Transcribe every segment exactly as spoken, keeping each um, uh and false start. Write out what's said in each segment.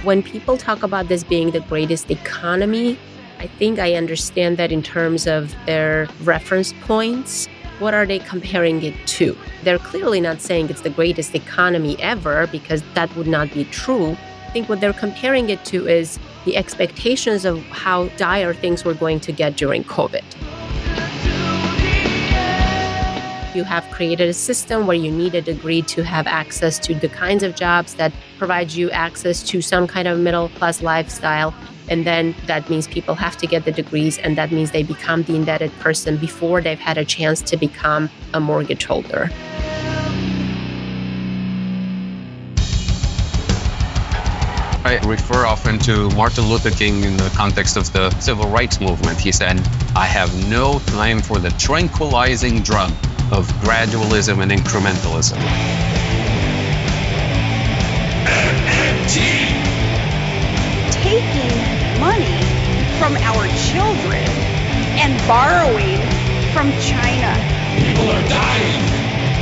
When people talk about this being the greatest economy, I think I understand that in terms of their reference points. What are they comparing it to? They're clearly not saying it's the greatest economy ever, because that would not be true. I think what they're comparing it to is the expectations of how dire things were going to get during COVID. You have created a system where you need a degree to have access to the kinds of jobs that provide you access to some kind of middle-class lifestyle. And then that means people have to get the degrees, and that means they become the indebted person before they've had a chance to become a mortgage holder. I refer often to Martin Luther King in the context of the civil rights movement. He said, "I have no time for the tranquilizing drug of gradualism and incrementalism." M M T! Taking money from our children and borrowing from China. People are dying.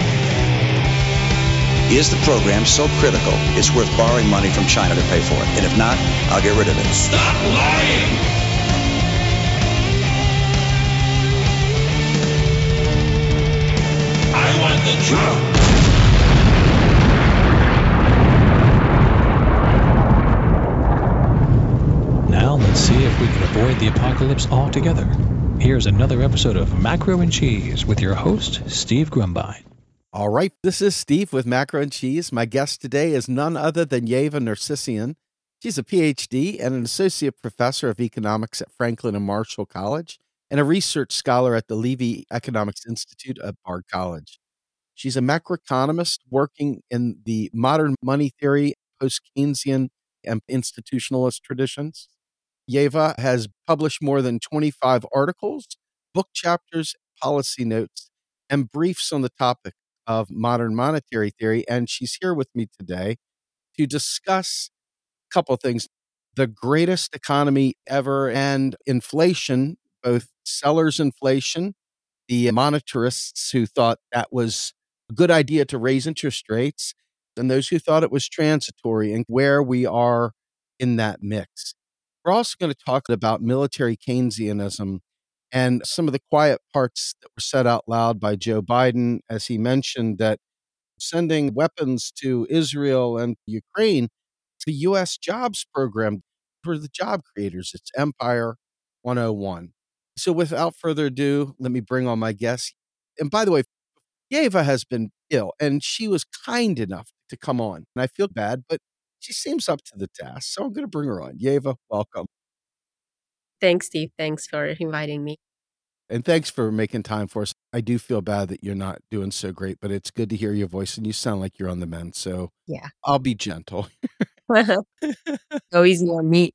Is the program so critical it's worth borrowing money from China to pay for it? And if not, I'll get rid of it. Stop lying! I want the truth! Now let's see if we can avoid the apocalypse altogether. Here's another episode of Macro and Cheese with your host, Steve Grumbine. All right, this is Steve with Macro and Cheese. My guest today is none other than Yeva Nersessian. She's a P H D and an associate professor of economics at Franklin and Marshall College and a research scholar at the Levy Economics Institute at Bard College. She's a macroeconomist working in the modern money theory, post-Keynesian, and institutionalist traditions. Yeva has published more than twenty-five articles, book chapters, policy notes, and briefs on the topic of modern monetary theory, and she's here with me today to discuss a couple of things. The greatest economy ever and inflation, both sellers' inflation, the monetarists who thought that was a good idea to raise interest rates, and those who thought it was transitory, and where we are in that mix. We're also going to talk about military Keynesianism and some of the quiet parts that were said out loud by Joe Biden, as he mentioned that sending weapons to Israel and Ukraine, the U S jobs program for the job creators. It's Empire one oh one. So without further ado, let me bring on my guest. And by the way, Yeva has been ill, and she was kind enough to come on. And I feel bad, but she seems up to the task. So I'm going to bring her on. Yeva, welcome. Thanks, Steve. Thanks for inviting me. And thanks for making time for us. I do feel bad that you're not doing so great, but it's good to hear your voice, and you sound like you're on the mend. So yeah, I'll be gentle. Go easy on me.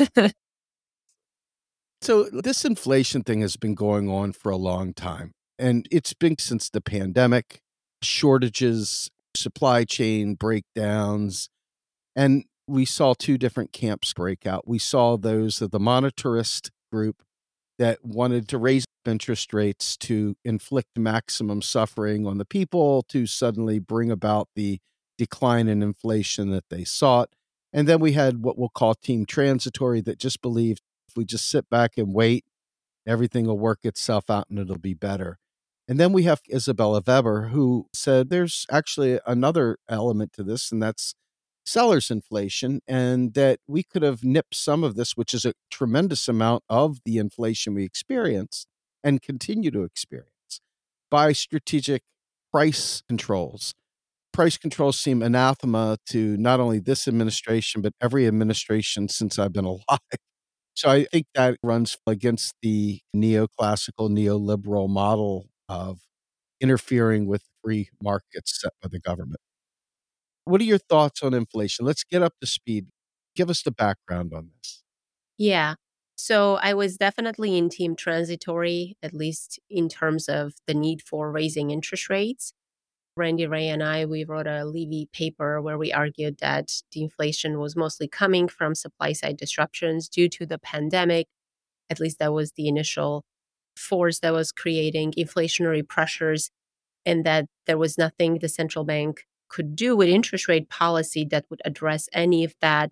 So this inflation thing has been going on for a long time, and it's been since the pandemic, shortages, supply chain breakdowns, and we saw two different camps break out. We saw those of the monetarist group that wanted to raise interest rates to inflict maximum suffering on the people, to suddenly bring about the decline in inflation that they sought. And then we had what we'll call team transitory that just believed if we just sit back and wait, everything will work itself out and it'll be better. And then we have Isabella Weber, who said there's actually another element to this, and that's sellers inflation, and that we could have nipped some of this, which is a tremendous amount of the inflation we experience and continue to experience, by strategic price controls. Price controls seem anathema to not only this administration, but every administration since I've been alive. So I think that runs against the neoclassical, neoliberal model of interfering with free markets set by the government. What are your thoughts on inflation? Let's get up to speed. Give us the background on this. Yeah. So I was definitely in team transitory, at least in terms of the need for raising interest rates. Randy Ray and I, we wrote a Levy paper where we argued that the inflation was mostly coming from supply side disruptions due to the pandemic. At least that was the initial force that was creating inflationary pressures, and that there was nothing the central bank could do with interest rate policy that would address any of that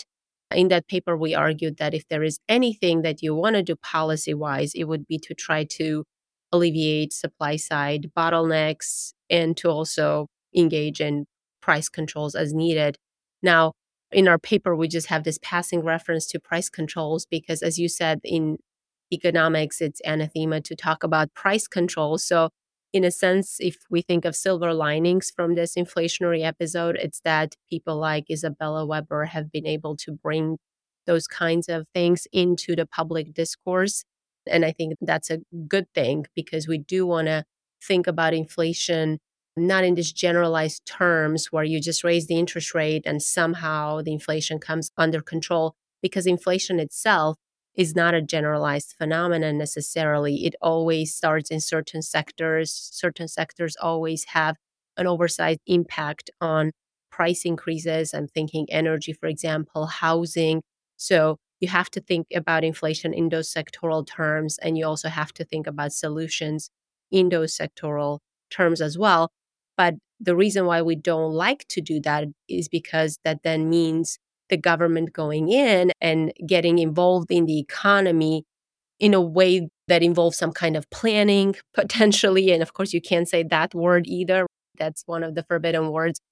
In that paper, we argued that if there is anything that you want to do policy-wise, it would be to try to alleviate supply-side bottlenecks and to also engage in price controls as needed. Now, in our paper, we just have this passing reference to price controls because, as you said, in economics, it's anathema to talk about price controls. So, in a sense, if we think of silver linings from this inflationary episode, it's that people like Isabella Weber have been able to bring those kinds of things into the public discourse. And I think that's a good thing because we do want to think about inflation not in these generalized terms where you just raise the interest rate and somehow the inflation comes under control, because inflation itself is not a generalized phenomenon necessarily. It always starts in certain sectors. Certain sectors always have an oversized impact on price increases. I'm thinking energy, for example, housing. So you have to think about inflation in those sectoral terms, and you also have to think about solutions in those sectoral terms as well. But the reason why we don't like to do that is because that then means the government going in and getting involved in the economy in a way that involves some kind of planning potentially. And of course, you can't say that word either. That's one of the forbidden words.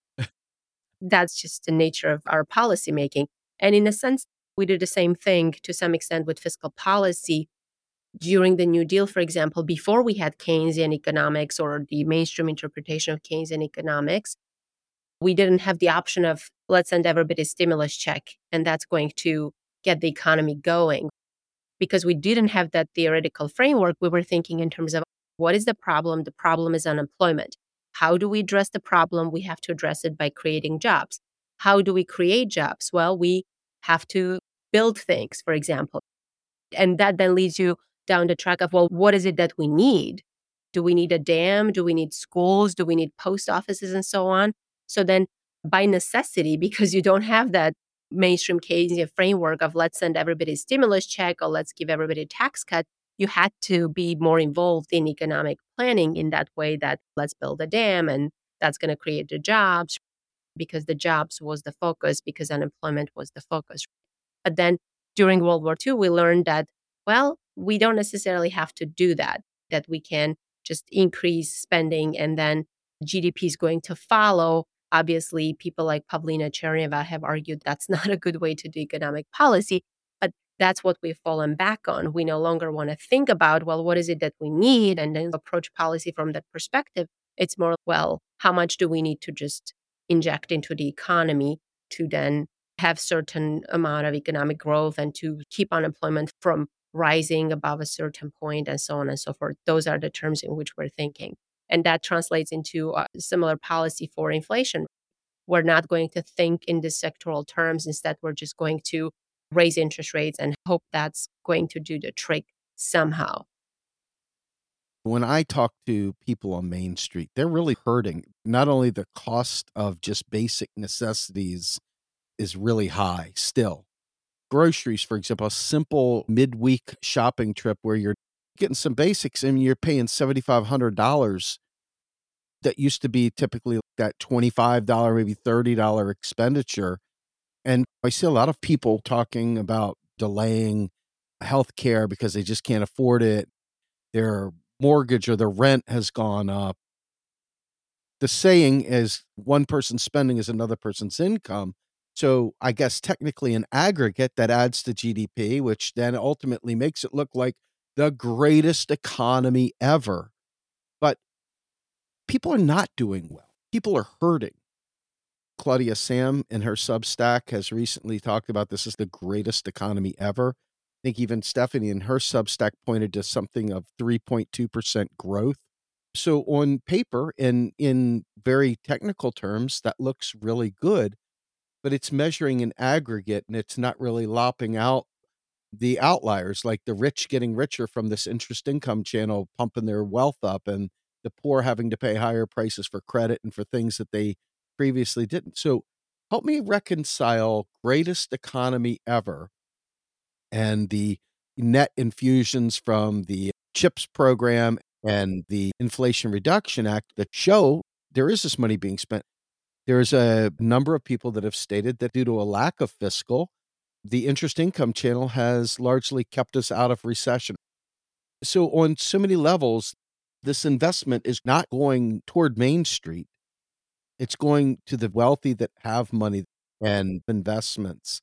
That's just the nature of our policymaking. And in a sense, we did the same thing to some extent with fiscal policy. During the New Deal, for example, before we had Keynesian economics or the mainstream interpretation of Keynesian economics, we didn't have the option of let's send everybody a stimulus check and that's going to get the economy going. Because we didn't have that theoretical framework, we were thinking in terms of what is the problem? The problem is unemployment. How do we address the problem? We have to address it by creating jobs. How do we create jobs? Well, we have to build things, for example. And that then leads you down the track of, well, what is it that we need? Do we need a dam? Do we need schools? Do we need post offices and so on? So then by necessity, because you don't have that mainstream Keynesian framework of let's send everybody a stimulus check or let's give everybody a tax cut, you had to be more involved in economic planning in that way that let's build a dam and that's going to create the jobs because the jobs was the focus, because unemployment was the focus. But then during World War Two, we learned that, well, we don't necessarily have to do that, that we can just increase spending and then G D P is going to follow. Obviously, people like Pavlina Chernyeva have argued that's not a good way to do economic policy, but that's what we've fallen back on. We no longer want to think about, well, what is it that we need, and then approach policy from that perspective. It's more, well, how much do we need to just inject into the economy to then have certain amount of economic growth and to keep unemployment from rising above a certain point and so on and so forth. Those are the terms in which we're thinking. And that translates into a similar policy for inflation. We're not going to think in these sectoral terms. Instead, we're just going to raise interest rates and hope that's going to do the trick somehow. When I talk to people on Main Street, they're really hurting. Not only the cost of just basic necessities is really high still. Groceries, for example, a simple midweek shopping trip where you're getting some basics and you're paying seven thousand five hundred dollars that used to be typically that twenty-five dollars, maybe thirty dollars expenditure. And I see a lot of people talking about delaying healthcare because they just can't afford it. Their mortgage or their rent has gone up. The saying is one person's spending is another person's income. So I guess technically in aggregate, that adds to G D P, which then ultimately makes it look like the greatest economy ever. But people are not doing well. People are hurting. Claudia Sam in her Substack has recently talked about this is the greatest economy ever. I think even Stephanie in her Substack pointed to something of three point two percent growth. So on paper and in very technical terms, that looks really good, but it's measuring in aggregate and it's not really lopping out the outliers, like the rich getting richer from this interest income channel, pumping their wealth up, and the poor having to pay higher prices for credit and for things that they previously didn't. So help me reconcile greatest economy ever and the net infusions from the CHIPS program and the Inflation Reduction Act that show there is this money being spent. There's a number of people that have stated that due to a lack of fiscal The interest income channel has largely kept us out of recession. So, on so many levels, this investment is not going toward Main Street. It's going to the wealthy that have money and investments.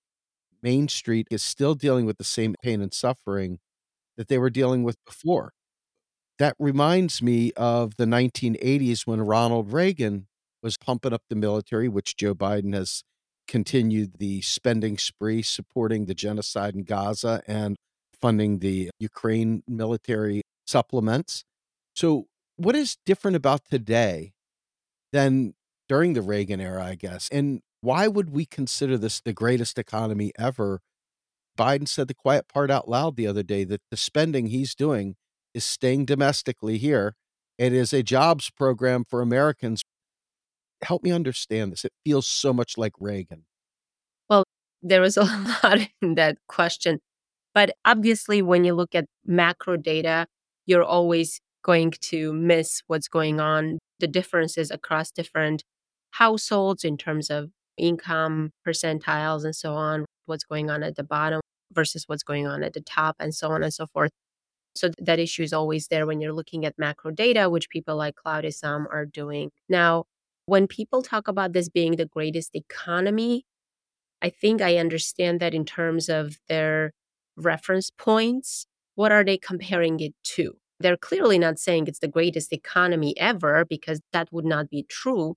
Main Street is still dealing with the same pain and suffering that they were dealing with before. That reminds me of the nineteen eighties when Ronald Reagan was pumping up the military, which Joe Biden has continued the spending spree, supporting the genocide in Gaza and funding the Ukraine military supplements. So, what is different about today than during the Reagan era, I guess? And why would we consider this the greatest economy ever? Biden said the quiet part out loud the other day that the spending he's doing is staying domestically here. It is a jobs program for Americans. Help me understand this. It feels so much like Reagan. Well, there was a lot in that question. But obviously, when you look at macro data, you're always going to miss what's going on, the differences across different households in terms of income percentiles and so on, what's going on at the bottom versus what's going on at the top, and so on and so forth. So th- that issue is always there when you're looking at macro data, which people like Claude Issam are doing. Now, when people talk about this being the greatest economy, I think I understand that in terms of their reference points. What are they comparing it to? They're clearly not saying it's the greatest economy ever, because that would not be true.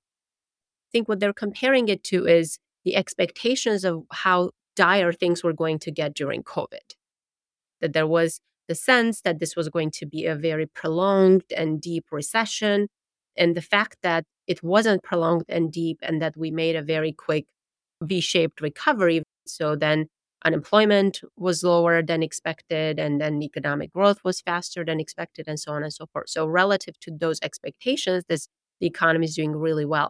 I think what they're comparing it to is the expectations of how dire things were going to get during COVID. That there was the sense that this was going to be a very prolonged and deep recession. And the fact that it wasn't prolonged and deep, and that we made a very quick V-shaped recovery. So then unemployment was lower than expected, and then economic growth was faster than expected, and so on and so forth. So relative to those expectations, this the economy is doing really well.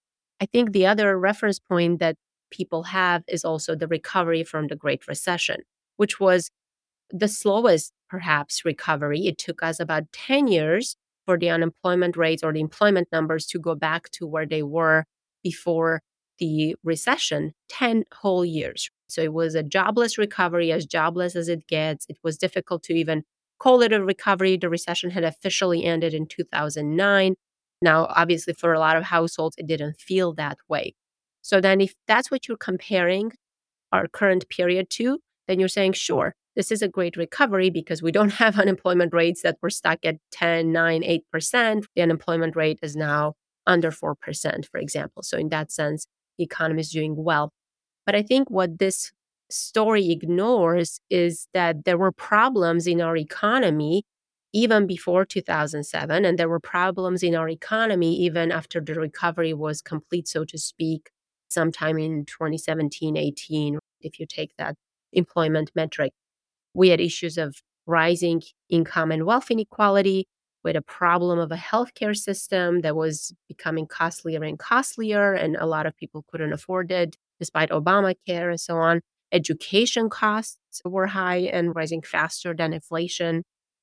I think the other reference point that people have is also the recovery from the Great Recession, which was the slowest, perhaps, recovery. It took us about ten years for the unemployment rates or the employment numbers to go back to where they were before the recession, ten whole years. So it was a jobless recovery, as jobless as it gets. It was difficult to even call it a recovery. The recession had officially ended in two thousand nine. Now, obviously, for a lot of households, it didn't feel that way. So then if that's what you're comparing our current period to, then you're saying, sure, this is a great recovery because we don't have unemployment rates that were stuck at ten, nine, eight percent. The unemployment rate is now under four percent, for example. So in that sense, the economy is doing well. But I think what this story ignores is that there were problems in our economy even before two thousand seven, and there were problems in our economy even after the recovery was complete, so to speak, sometime in twenty seventeen, eighteen, if you take that employment metric. We had issues of rising income and wealth inequality. We had a problem of a healthcare system that was becoming costlier and costlier, and a lot of people couldn't afford it, despite Obamacare and so on. Education costs were high and rising faster than inflation.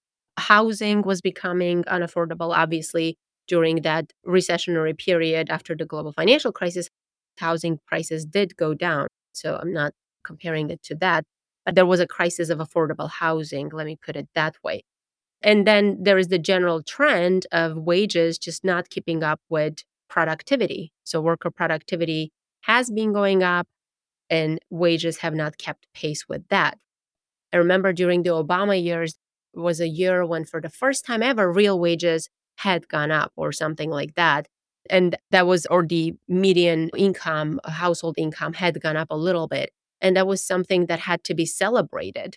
Housing was becoming unaffordable, obviously, during that recessionary period after the global financial crisis. Housing prices did go down, so I'm not comparing it to that. But there was a crisis of affordable housing, let me put it that way. And then there is the general trend of wages just not keeping up with productivity. So worker productivity has been going up, and wages have not kept pace with that. I remember during the Obama years was a year when for the first time ever, real wages had gone up or something like that. And that was, or the median income, household income had gone up a little bit. And that was something that had to be celebrated.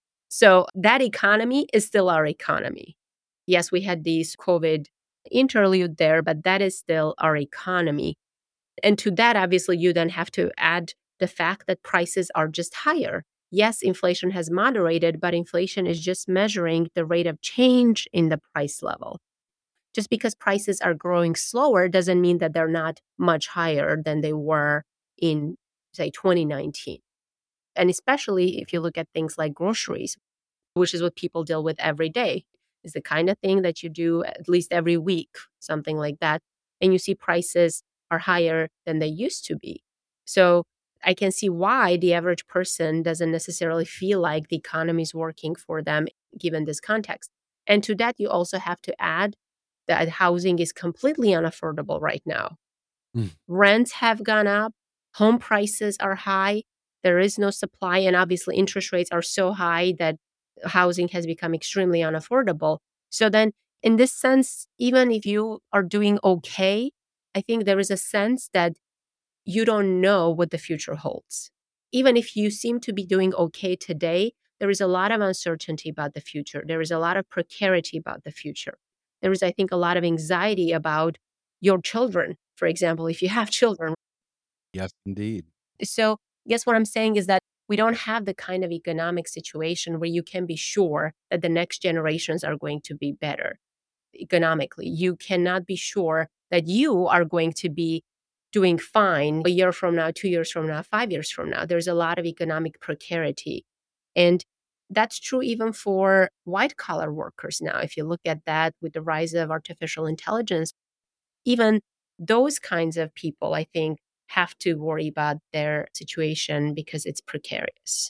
So that economy is still our economy. Yes, we had this COVID interlude there, but that is still our economy. And to that, obviously, you then have to add the fact that prices are just higher. Yes, inflation has moderated, but inflation is just measuring the rate of change in the price level. Just because prices are growing slower doesn't mean that they're not much higher than they were in, say, twenty nineteen. And especially if you look at things like groceries, which is what people deal with every day, is the kind of thing that you do at least every week, something like that. And you see prices are higher than they used to be. So I can see why the average person doesn't necessarily feel like the economy is working for them given this context. And to that, you also have to add that housing is completely unaffordable right now. Mm. Rents have gone up, home prices are high, there is no supply, and obviously interest rates are so high that housing has become extremely unaffordable. So then, in this sense, even if you are doing okay, I think there is a sense that you don't know what the future holds. Even if you seem to be doing okay today, there is a lot of uncertainty about the future. There is a lot of precarity about the future. There is, I think, a lot of anxiety about your children, for example, if you have children. Yes, indeed. So, I guess what I'm saying is that we don't have the kind of economic situation where you can be sure that the next generations are going to be better economically. You cannot be sure that you are going to be doing fine a year from now, two years from now, five years from now. There's a lot of economic precarity. And that's true even for white collar workers now. If you look at that with the rise of artificial intelligence, even those kinds of people, I think, have to worry about their situation because it's precarious.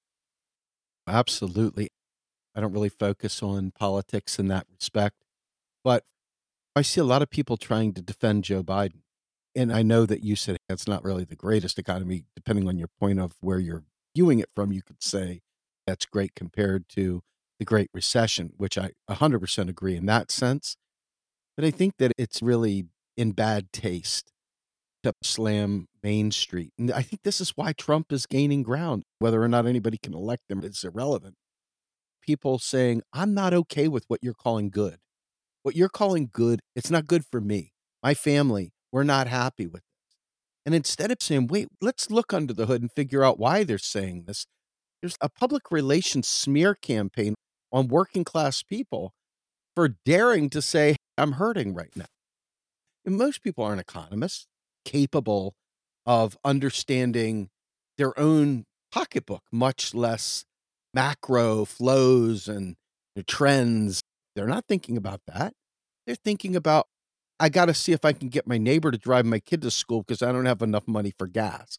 Absolutely. I don't really focus on politics in that respect, but I see a lot of people trying to defend Joe Biden. And I know that you said that's not really the greatest economy. Depending on your point of where you're viewing it from, you could say that's great compared to the Great Recession, which I one hundred percent agree in that sense. But I think that it's really in bad taste to slam Main Street. And I think this is why Trump is gaining ground. Whether or not anybody can elect him is irrelevant. People saying, I'm not okay with what you're calling good. What you're calling good, it's not good for me. My family, we're not happy with this. And instead of saying, wait, let's look under the hood and figure out why they're saying this, there's a public relations smear campaign on working class people for daring to say, I'm hurting right now. And most people aren't economists capable of understanding their own pocketbook, much less macro flows and the trends. They're not thinking about that. They're thinking about, I got to see if I can get my neighbor to drive my kid to school because I don't have enough money for gas.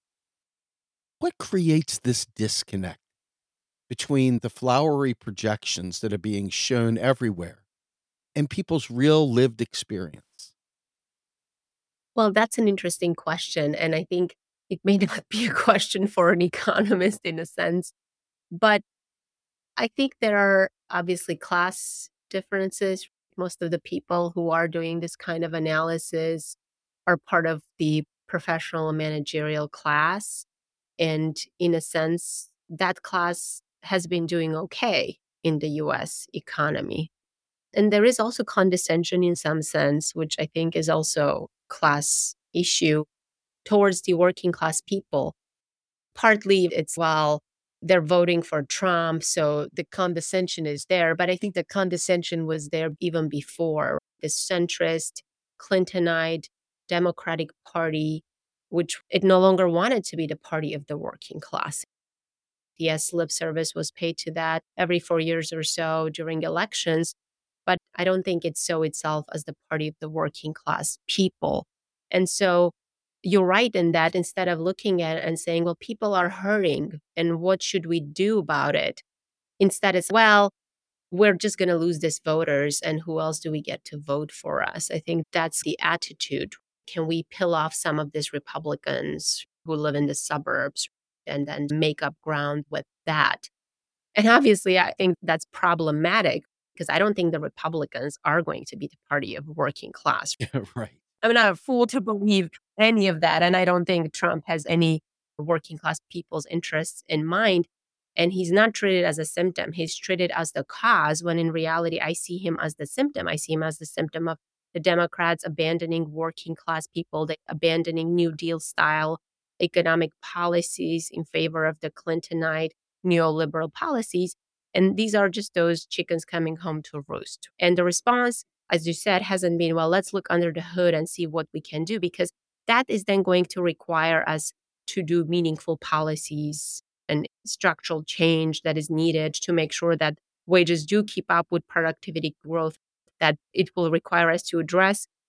What creates this disconnect between the flowery projections that are being shown everywhere and people's real lived experience? Well, that's an interesting question. And I think it may not be a question for an economist in a sense. But I think there are obviously class differences. Most of the people who are doing this kind of analysis are part of the professional and managerial class. And in a sense, that class has been doing okay in the U S economy. And there is also condescension in some sense, which I think is also class issue towards the working class people. Partly it's, well, they're voting for Trump, so the condescension is there. But I think the condescension was there even before. The centrist, Clintonite, Democratic Party, which it no longer wanted to be the party of the working class. Yes, lip service was paid to that every four years or so during elections. But I don't think it saw itself as the party of the working class people. And so you're right in that instead of looking at it and saying, well, people are hurting and what should we do about it? Instead it's, well, we're just going to lose these voters and who else do we get to vote for us? I think that's the attitude. Can we peel off some of these Republicans who live in the suburbs and then make up ground with that? And obviously, I think that's problematic because I don't think the Republicans are going to be the party of working class. Right. I'm not a fool to believe any of that. And I don't think Trump has any working class people's interests in mind. And he's not treated as a symptom. He's treated as the cause, when in reality, I see him as the symptom. I see him as the symptom of the Democrats abandoning working class people, they abandoning New Deal style economic policies in favor of the Clintonite neoliberal policies. And these are just those chickens coming home to roost. And the response, as you said, hasn't been, well, let's look under the hood and see what we can do, because that is then going to require us to do meaningful policies and structural change that is needed to make sure that wages do keep up with productivity growth, that it will require us to address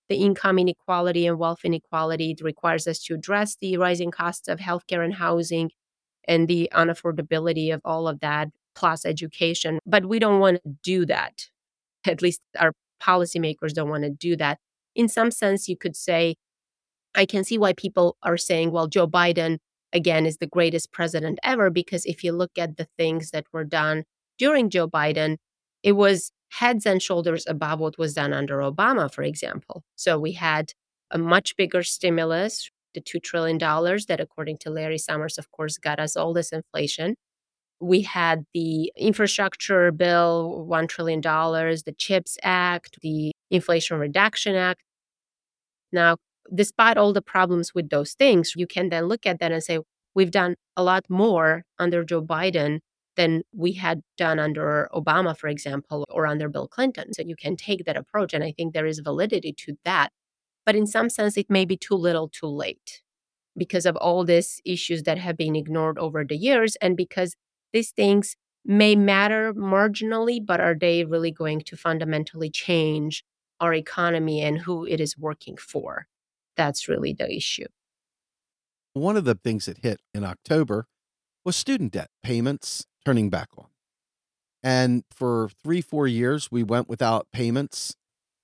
the income inequality and wealth inequality. It requires us to address the rising costs of healthcare and housing and the unaffordability of all of that, plus education. But we don't want to do that. At least our policymakers don't want to do that. In some sense, you could say, I can see why people are saying, well, Joe Biden, again, is the greatest president ever, because if you look at the things that were done during Joe Biden, it was heads and shoulders above what was done under Obama, for example. So we had a much bigger stimulus, the two trillion dollars that, according to Larry Summers, of course, got us all this inflation. We had the infrastructure bill, one trillion dollars, the CHIPS Act, the Inflation Reduction Act. Now, despite all the problems with those things, you can then look at that and say, we've done a lot more under Joe Biden than we had done under Obama, for example, or under Bill Clinton. So you can take that approach, and I think there is validity to that. But in some sense, it may be too little too late because of all these issues that have been ignored over the years, and because these things may matter marginally, but are they really going to fundamentally change our economy and who it is working for? That's really the issue. One of the things that hit in October was student debt payments turning back on. And for three, four years, we went without payments.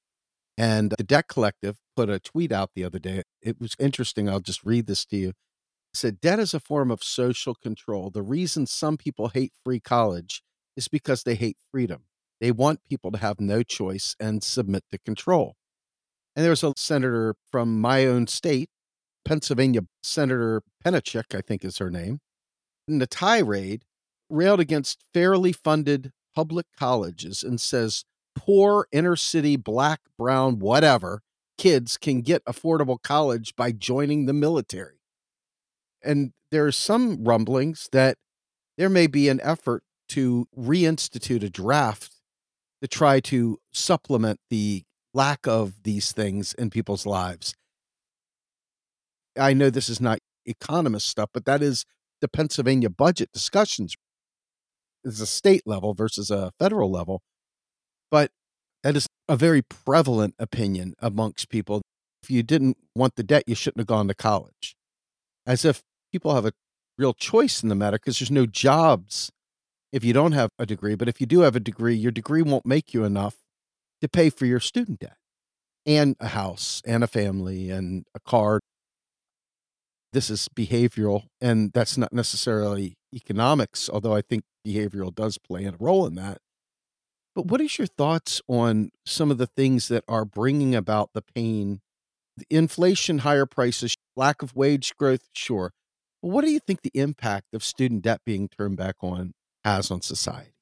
And the Debt Collective put a tweet out the other day. It was interesting. I'll just read this to you. It said, debt is a form of social control. The reason some people hate free college is because they hate freedom. They want people to have no choice and submit to control. And there was a senator from my own state, Pennsylvania, Senator Penachik, I think is her name, in the tirade, railed against fairly funded public colleges and says poor inner city, black, brown, whatever, kids can get affordable college by joining the military. And there are some rumblings that there may be an effort to reinstitute a draft to try to supplement the lack of these things in people's lives. I know this is not economist stuff, but that is the Pennsylvania budget discussions. It's a state level versus a federal level. But that is a very prevalent opinion amongst people. If you didn't want the debt, you shouldn't have gone to college. As if people have a real choice in the matter, because there's no jobs if you don't have a degree. But if you do have a degree, your degree won't make you enough to pay for your student debt and a house and a family and a car. This is behavioral, and that's not necessarily economics, although I think behavioral does play a role in that. But what is your thoughts on some of the things that are bringing about the pain? The inflation, higher prices, lack of wage growth, sure. But what do you think the impact of student debt being turned back on has on society?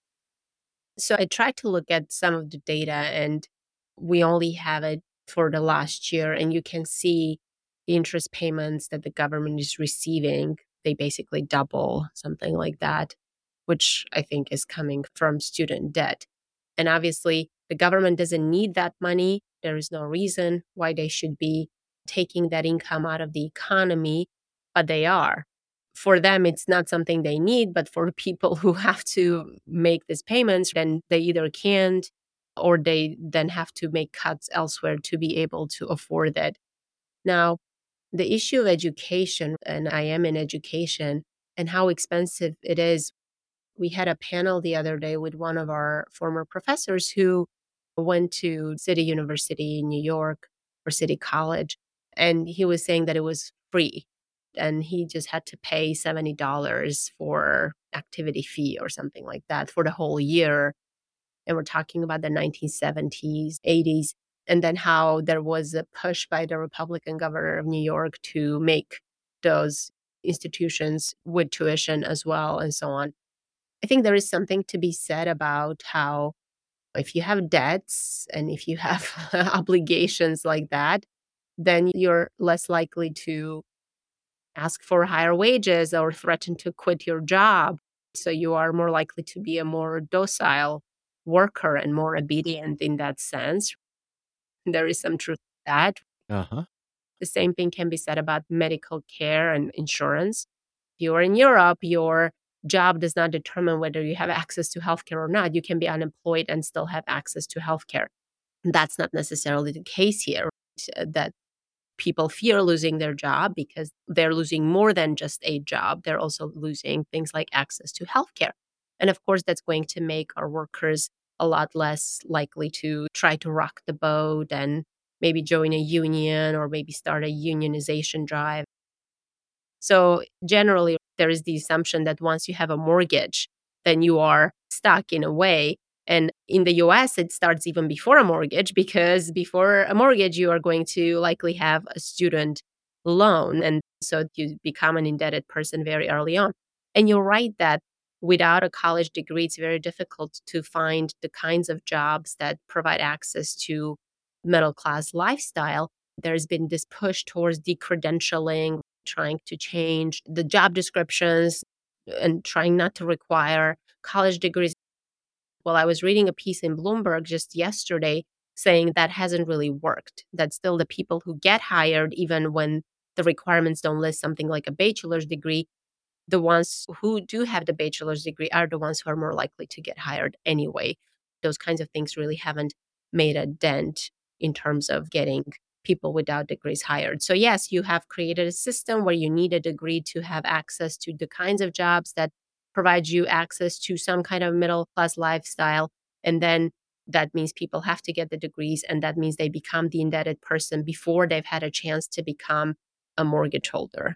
So I tried to look at some of the data, and we only have it for the last year, and you can see the interest payments that the government is receiving. They basically double, something like that, which I think is coming from student debt. And obviously, the government doesn't need that money. There is no reason why they should be taking that income out of the economy, but they are. For them, it's not something they need, but for people who have to make these payments, then they either can't or they then have to make cuts elsewhere to be able to afford it. Now, the issue of education, and I am in education, and how expensive it is. We had a panel the other day with one of our former professors who went to City University in New York or City College, and he was saying that it was free. And he just had to pay seventy dollars for activity fee or something like that for the whole year. And we're talking about the nineteen seventies, eighties, and then how there was a push by the Republican governor of New York to make those institutions with tuition as well, and so on. I think there is something to be said about how if you have debts and if you have obligations like that, then you're less likely to ask for higher wages or threaten to quit your job. So you are more likely to be a more docile worker and more obedient in that sense. There is some truth to that. Uh-huh. The same thing can be said about medical care and insurance. If you are in Europe, your job does not determine whether you have access to healthcare or not. You can be unemployed and still have access to healthcare. That's not necessarily the case here, that people fear losing their job because they're losing more than just a job. They're also losing things like access to healthcare. And of course, that's going to make our workers a lot less likely to try to rock the boat and maybe join a union or maybe start a unionization drive. So generally, there is the assumption that once you have a mortgage, then you are stuck in a way. And in the U S, it starts even before a mortgage, because before a mortgage, you are going to likely have a student loan. And so you become an indebted person very early on. And you're right that without a college degree, it's very difficult to find the kinds of jobs that provide access to middle class lifestyle. There's been this push towards decredentialing, trying to change the job descriptions and trying not to require college degrees. Well, I was reading a piece in Bloomberg just yesterday saying that hasn't really worked, that still the people who get hired, even when the requirements don't list something like a bachelor's degree, the ones who do have the bachelor's degree are the ones who are more likely to get hired anyway. Those kinds of things really haven't made a dent in terms of getting people without degrees hired. So yes, you have created a system where you need a degree to have access to the kinds of jobs that provide you access to some kind of middle class lifestyle. And then that means people have to get the degrees, and that means they become the indebted person before they've had a chance to become a mortgage holder.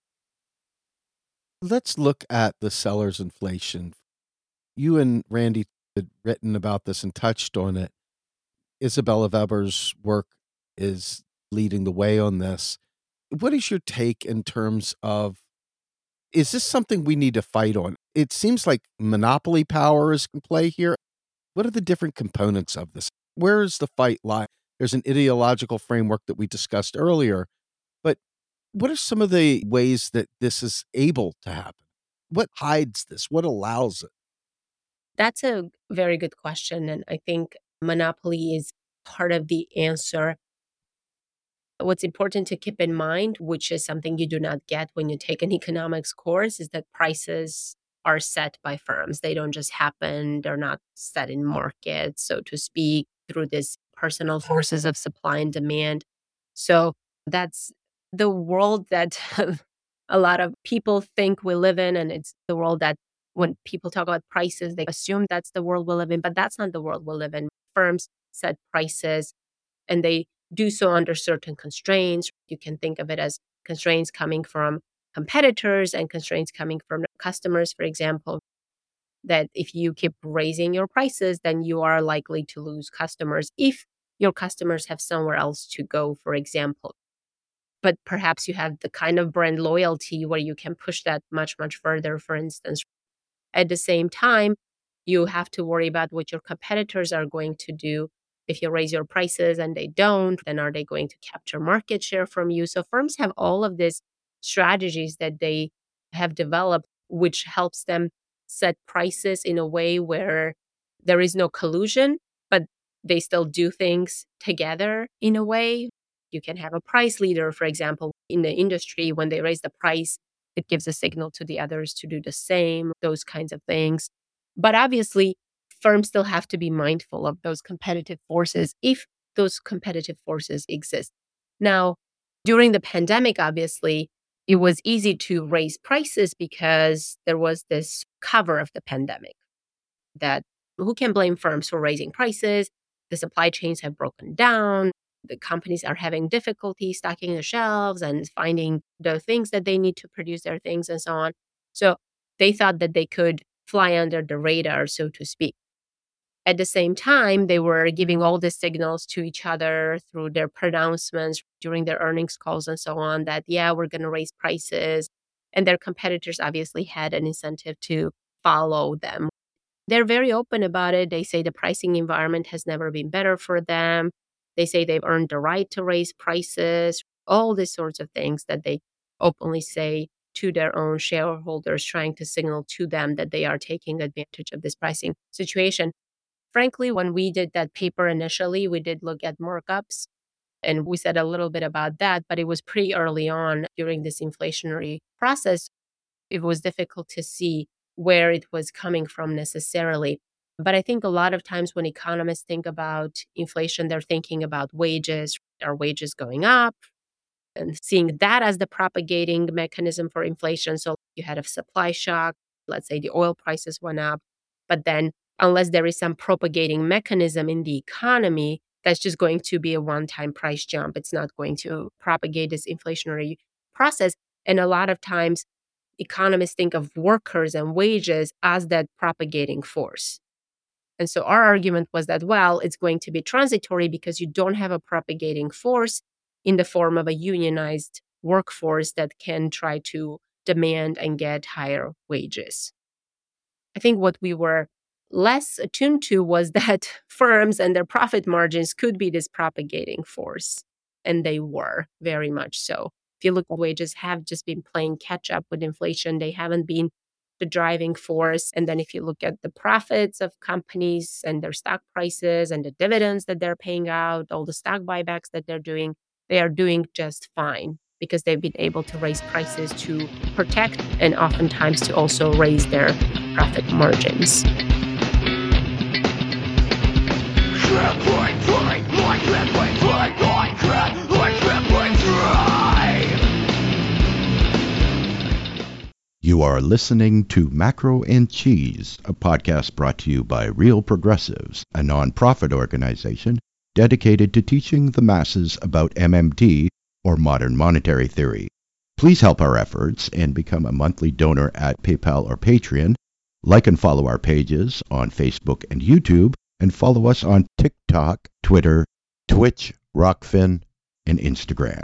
Let's look at the seller's inflation. You and Randy had written about this and touched on it. Isabella Weber's work is leading the way on this. What is your take in terms of, is this something we need to fight on? It seems like monopoly power is in play here. What are the different components of this? Where is the fight lie? There's an ideological framework that we discussed earlier, but what are some of the ways that this is able to happen? What hides this? What allows it? That's a very good question. And I think monopoly is part of the answer. What's important to keep in mind, which is something you do not get when you take an economics course, is that prices are set by firms. They don't just happen. They're not set in markets, so to speak, through these personal forces of supply and demand. So that's the world that a lot of people think we live in. And it's the world that when people talk about prices, they assume that's the world we live in, but that's not the world we live in. Firms set prices, and they do so under certain constraints. You can think of it as constraints coming from competitors and constraints coming from customers, for example, that if you keep raising your prices, then you are likely to lose customers if your customers have somewhere else to go, for example. But perhaps you have the kind of brand loyalty where you can push that much, much further, for instance. At the same time, you have to worry about what your competitors are going to do. If you raise your prices and they don't, then are they going to capture market share from you? So firms have all of these strategies that they have developed, which helps them set prices in a way where there is no collusion, but they still do things together in a way. You can have a price leader, for example, in the industry. When they raise the price, it gives a signal to the others to do the same, those kinds of things. But obviously, firms still have to be mindful of those competitive forces if those competitive forces exist. Now, during the pandemic, obviously, it was easy to raise prices because there was this cover of the pandemic that who can blame firms for raising prices? The supply chains have broken down. The companies are having difficulty stocking the shelves and finding the things that they need to produce their things and so on. So they thought that they could fly under the radar, so to speak. At the same time, they were giving all the signals to each other through their pronouncements during their earnings calls and so on that, yeah, we're going to raise prices. And their competitors obviously had an incentive to follow them. They're very open about it. They say the pricing environment has never been better for them. They say they've earned the right to raise prices, all these sorts of things that they openly say to their own shareholders, trying to signal to them that they are taking advantage of this pricing situation. Frankly, when we did that paper initially, we did look at markups, and we said a little bit about that, but it was pretty early on during this inflationary process. It was difficult to see where it was coming from necessarily. But I think a lot of times when economists think about inflation, they're thinking about wages. Are wages going up? And seeing that as the propagating mechanism for inflation. So you had a supply shock. Let's say the oil prices went up. But then unless there is some propagating mechanism in the economy, that's just going to be a one-time price jump. It's not going to propagate this inflationary process. And a lot of times economists think of workers and wages as that propagating force. And so our argument was that, well, it's going to be transitory because you don't have a propagating force in the form of a unionized workforce that can try to demand and get higher wages. I think what we were less attuned to was that firms and their profit margins could be this propagating force. And they were very much so. If you look at wages have just been playing catch up with inflation. They haven't been the driving force. And then if you look at the profits of companies and their stock prices and the dividends that they're paying out, all the stock buybacks that they're doing, they are doing just fine because they've been able to raise prices to protect and oftentimes to also raise their profit margins. You are listening to Macro and Cheese, a podcast brought to you by Real Progressives, a nonprofit organization dedicated to teaching the masses about M M T, or modern monetary theory. Please help our efforts and become a monthly donor at PayPal or Patreon. Like and follow our pages on Facebook and YouTube, and follow us on TikTok, Twitter, Twitch, Rockfin, and Instagram.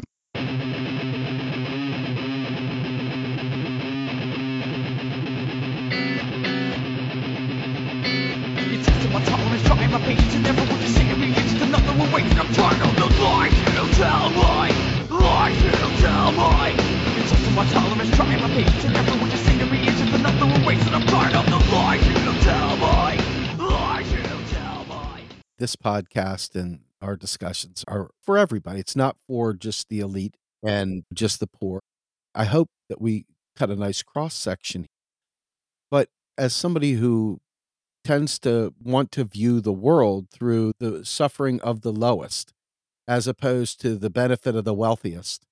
This podcast and our discussions are for everybody. It's not for just the elite and just the poor. I hope that we cut a nice cross section. But as somebody who tends to want to view the world through the suffering of the lowest, as opposed to the benefit of the wealthiest,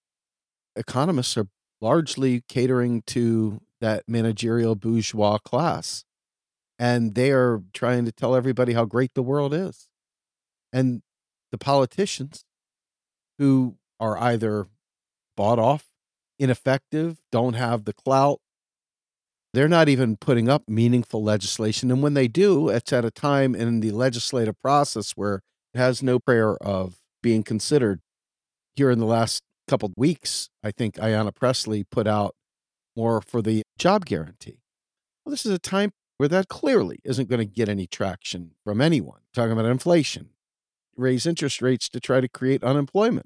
economists are largely catering to that managerial bourgeois class. And they are trying to tell everybody how great the world is. And the politicians who are either bought off, ineffective, don't have the clout, they're not even putting up meaningful legislation. And when they do, it's at a time in the legislative process where it has no prayer of being considered. Here in the last couple of weeks, I think Ayanna Pressley put out more for the job guarantee. Well, this is a time where that clearly isn't going to get any traction from anyone. Talking about inflation, raise interest rates to try to create unemployment.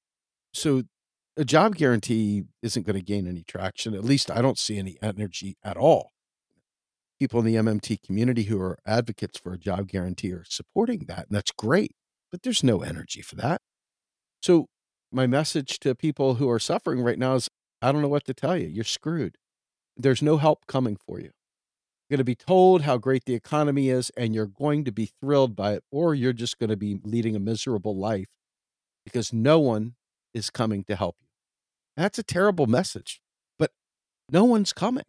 So a job guarantee isn't going to gain any traction. At least I don't see any energy at all. People in the M M T community who are advocates for a job guarantee are supporting that, and that's great. But there's no energy for that. So my message to people who are suffering right now is, I don't know what to tell you. You're screwed. There's no help coming for you. You're going to be told how great the economy is, and you're going to be thrilled by it, or you're just going to be leading a miserable life because no one is coming to help you. That's a terrible message, but no one's coming.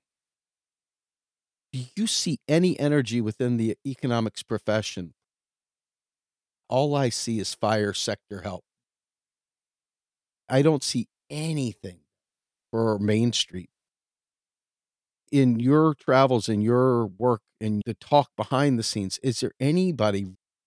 Do you see any energy within the economics profession? All I see is fire sector help. I don't see anything for Main Street. In your travels, in your work, and the talk behind the scenes, is there anybody?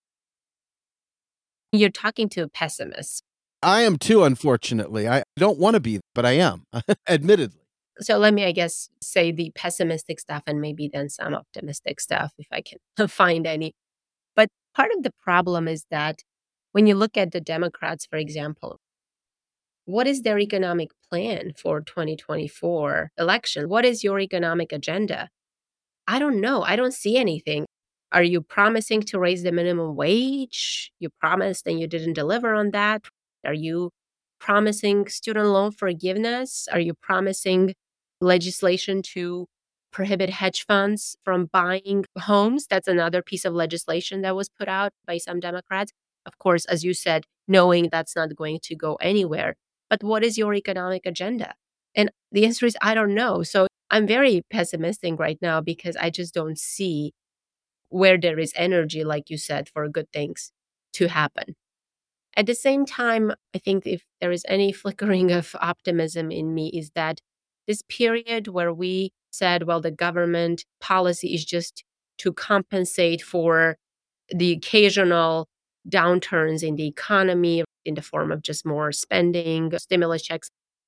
You're talking to a pessimist. I am too, unfortunately. I don't want to be, but I am, admittedly. So let me, I guess, say the pessimistic stuff and maybe then some optimistic stuff if I can find any. But part of the problem is that when you look at the Democrats, for example, what is their economic plan for twenty twenty-four election? What is your economic agenda? I don't know. I don't see anything. Are you promising to raise the minimum wage? You promised and you didn't deliver on that. Are you promising student loan forgiveness? Are you promising legislation to prohibit hedge funds from buying homes. That's another piece of legislation that was put out by some Democrats. Of course, as you said, knowing that's not going to go anywhere. But what is your economic agenda? And the answer is, I don't know. So I'm very pessimistic right now because I just don't see where there is energy, like you said, for good things to happen. At the same time, I think if there is any flickering of optimism in me is that this period where we said, well, the government policy is just to compensate for the occasional downturns in the economy in the form of just more spending, stimulus checks,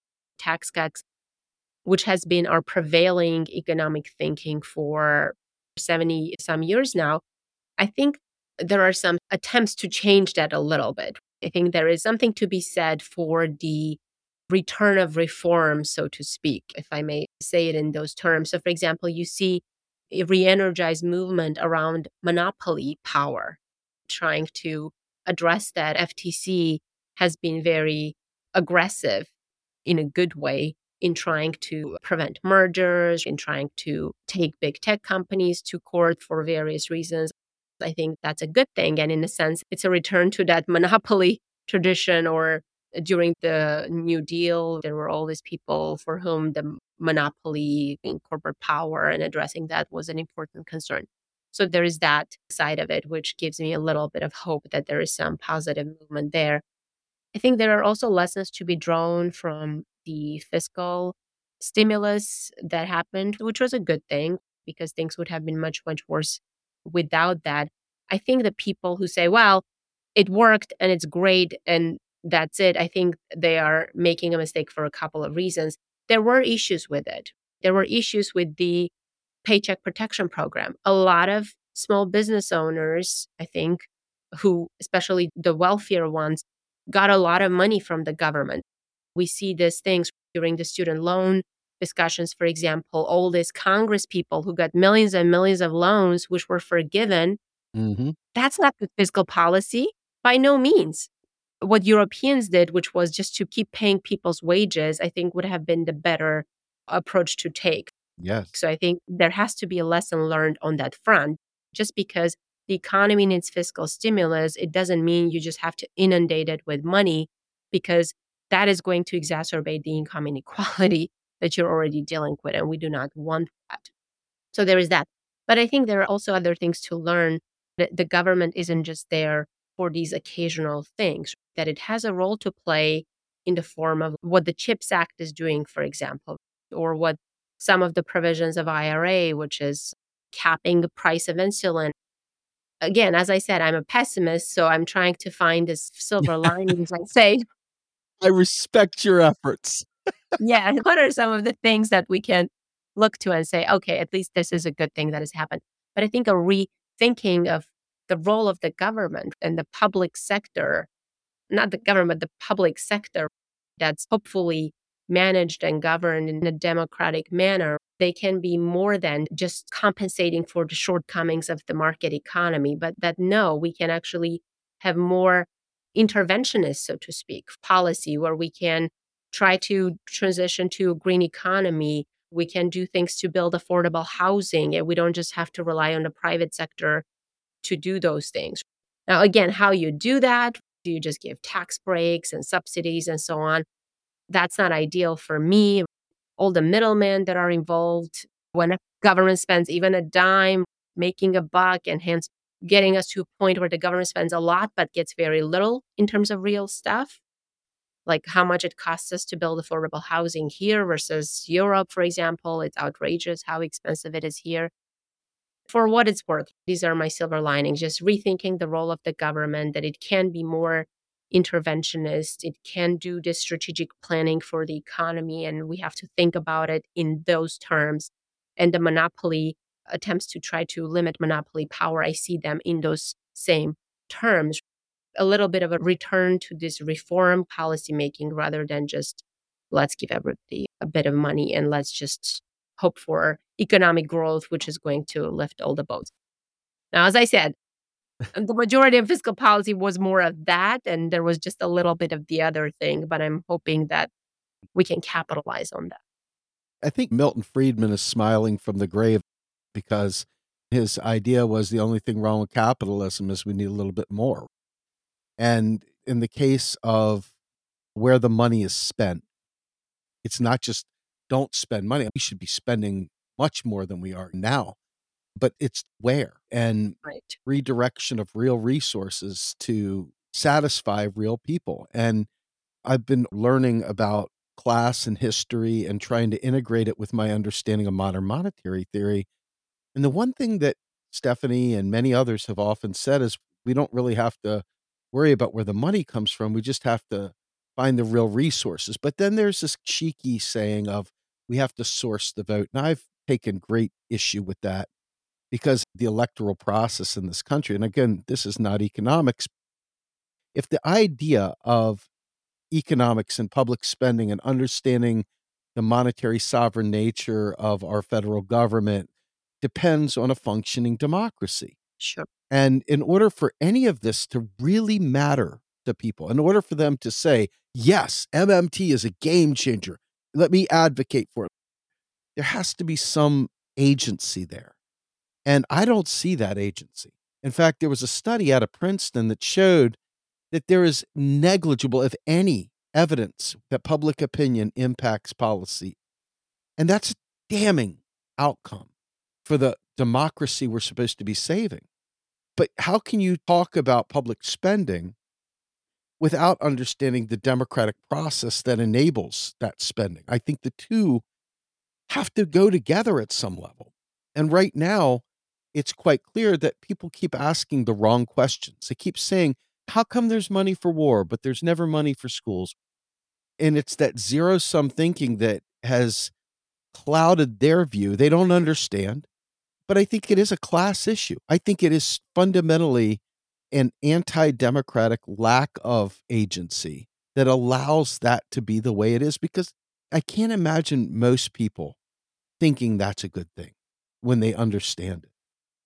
tax cuts, which has been our prevailing economic thinking for seventy some years now. I think there are some attempts to change that a little bit. I think there is something to be said for the return of reform, so to speak, if I may say it in those terms. So, for example, you see a re-energized movement around monopoly power, trying to address that. F T C has been very aggressive in a good way in trying to prevent mergers, in trying to take big tech companies to court for various reasons. I think that's a good thing. And in a sense, it's a return to that monopoly tradition. Or during the New Deal, there were all these people for whom the monopoly in corporate power and addressing that was an important concern. So there is that side of it, which gives me a little bit of hope that there is some positive movement there. I think there are also lessons to be drawn from the fiscal stimulus that happened, which was a good thing because things would have been much, much worse without that. I think the people who say, well, it worked and it's great and that's it, I think they are making a mistake for a couple of reasons. There were issues with it. There were issues with the Paycheck Protection Program. A lot of small business owners, I think, who, especially the wealthier ones, got a lot of money from the government. We see these things during the student loan discussions, for example, all these Congress people who got millions and millions of loans, which were forgiven. Mm-hmm. That's not good fiscal policy by no means. What Europeans did, which was just to keep paying people's wages, I think would have been the better approach to take. Yes. So I think there has to be a lesson learned on that front. Just because the economy needs fiscal stimulus, it doesn't mean you just have to inundate it with money, because that is going to exacerbate the income inequality that you're already dealing with, and we do not want that. So there is that. But I think there are also other things to learn, that the government isn't just there for these occasional things, that it has a role to play in the form of what the CHIPS Act is doing, for example, or what some of the provisions of I R A, which is capping the price of insulin. Again, as I said, I'm a pessimist, so I'm trying to find this silver linings and say, I respect your efforts. yeah, what are some of the things that we can look to and say, okay, at least this is a good thing that has happened. But I think a rethinking of the role of the government and the public sector, not the government, the public sector that's hopefully managed and governed in a democratic manner, they can be more than just compensating for the shortcomings of the market economy, but that no, we can actually have more interventionist, so to speak, policy where we can try to transition to a green economy. We can do things to build affordable housing, and we don't just have to rely on the private sector to do those things. Now, again, how you do that, do you just give tax breaks and subsidies and so on? That's not ideal for me. All the middlemen that are involved, when a government spends even a dime making a buck and hence getting us to a point where the government spends a lot but gets very little in terms of real stuff, like how much it costs us to build affordable housing here versus Europe, for example. It's outrageous how expensive it is here. For what it's worth, these are my silver linings, just rethinking the role of the government, that it can be more interventionist. It can do this strategic planning for the economy, and we have to think about it in those terms. And the monopoly attempts to try to limit monopoly power, I see them in those same terms. A little bit of a return to this reform policymaking rather than just let's give everybody a bit of money and let's just hope for economic growth, which is going to lift all the boats. Now, as I said, the majority of fiscal policy was more of that, and there was just a little bit of the other thing, but I'm hoping that we can capitalize on that. I think Milton Friedman is smiling from the grave because his idea was the only thing wrong with capitalism is we need a little bit more. And in the case of where the money is spent, it's not just don't spend money. We should be spending much more than we are now, but it's where and Right. redirection of real resources to satisfy real people. And I've been learning about class and history and trying to integrate it with my understanding of modern monetary theory. And the one thing that Stephanie and many others have often said is we don't really have to worry about where the money comes from. We just have to find the real resources. But then there's this cheeky saying of we have to source the vote. And I've taken great issue with that because the electoral process in this country, and again, this is not economics. If the idea of economics and public spending and understanding the monetary sovereign nature of our federal government depends on a functioning democracy. Sure. And in order for any of this to really matter to people, in order for them to say, yes, M M T is a game changer, let me advocate for it, there has to be some agency there. And I don't see that agency. In fact, there was a study out of Princeton that showed that there is negligible, if any, evidence that public opinion impacts policy. And that's a damning outcome for the democracy we're supposed to be saving. But how can you talk about public spending without understanding the democratic process that enables that spending? I think the two have to go together at some level. And right now, it's quite clear that people keep asking the wrong questions. They keep saying, how come there's money for war, but there's never money for schools? And it's that zero-sum thinking that has clouded their view. They don't understand. But I think it is a class issue. I think it is fundamentally an anti-democratic lack of agency that allows that to be the way it is, because I can't imagine most people thinking that's a good thing when they understand it.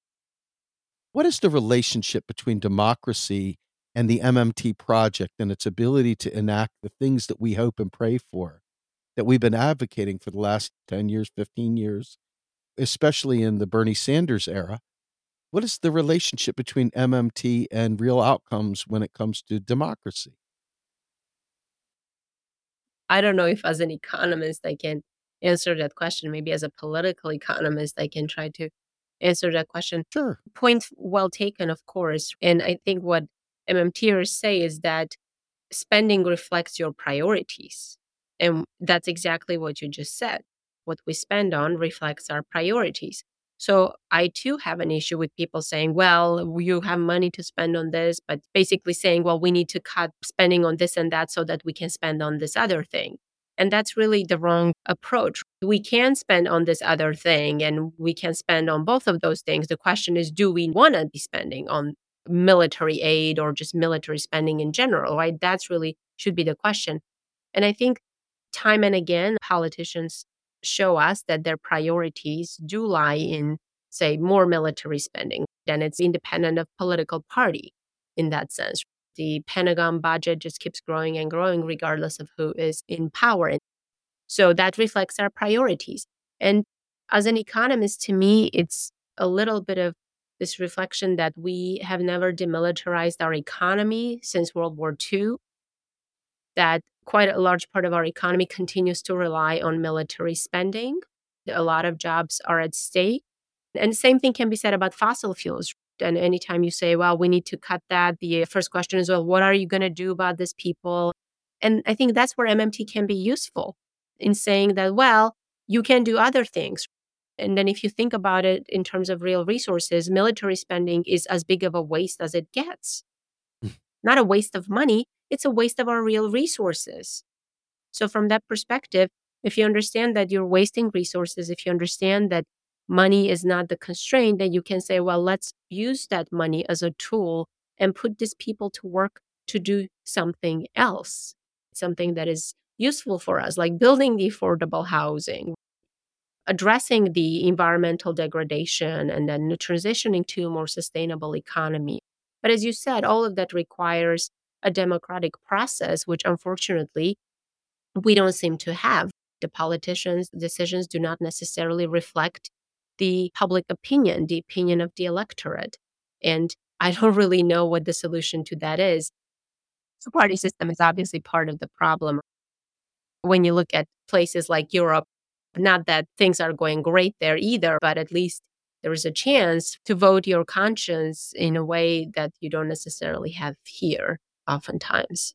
What is the relationship between democracy and the M M T project and its ability to enact the things that we hope and pray for, that we've been advocating for the last ten years, fifteen years, especially in the Bernie Sanders era? What is the relationship between M M T and real outcomes when it comes to democracy? I don't know if as an economist I can answer that question. Maybe as a political economist, I can try to answer that question. Sure. Point well taken, of course. And I think what MMTers say is that spending reflects your priorities. And that's exactly what you just said. What we spend on reflects our priorities. So I too have an issue with people saying, well, you have money to spend on this, but basically saying, well, we need to cut spending on this and that so that we can spend on this other thing. And that's really the wrong approach. We can spend on this other thing and we can spend on both of those things. The question is, do we want to be spending on military aid or just military spending in general, right? That's really should be the question. And I think time and again, politicians show us that their priorities do lie in, say, more military spending. Then it's independent of political party in that sense. The Pentagon budget just keeps growing and growing regardless of who is in power. So that reflects our priorities. And as an economist, to me, it's a little bit of this reflection that we have never demilitarized our economy since World War Two, that quite a large part of our economy continues to rely on military spending. A lot of jobs are at stake. And the same thing can be said about fossil fuels. And anytime you say, well, we need to cut that, the first question is, well, what are you going to do about this, people? And I think that's where M M T can be useful in saying that, well, you can do other things. And then if you think about it in terms of real resources, military spending is as big of a waste as it gets. Not a waste of money, it's a waste of our real resources. So from that perspective, if you understand that you're wasting resources, if you understand that money is not the constraint, then you can say, well, let's use that money as a tool and put these people to work to do something else, something that is useful for us, like building the affordable housing, addressing the environmental degradation, and then transitioning to a more sustainable economy. But as you said, all of that requires a democratic process, which unfortunately we don't seem to have. The politicians' decisions do not necessarily reflect the public opinion, the opinion of the electorate. And I don't really know what the solution to that is. The party system is obviously part of the problem. When you look at places like Europe, not that things are going great there either, but at least there is a chance to vote your conscience in a way that you don't necessarily have here oftentimes.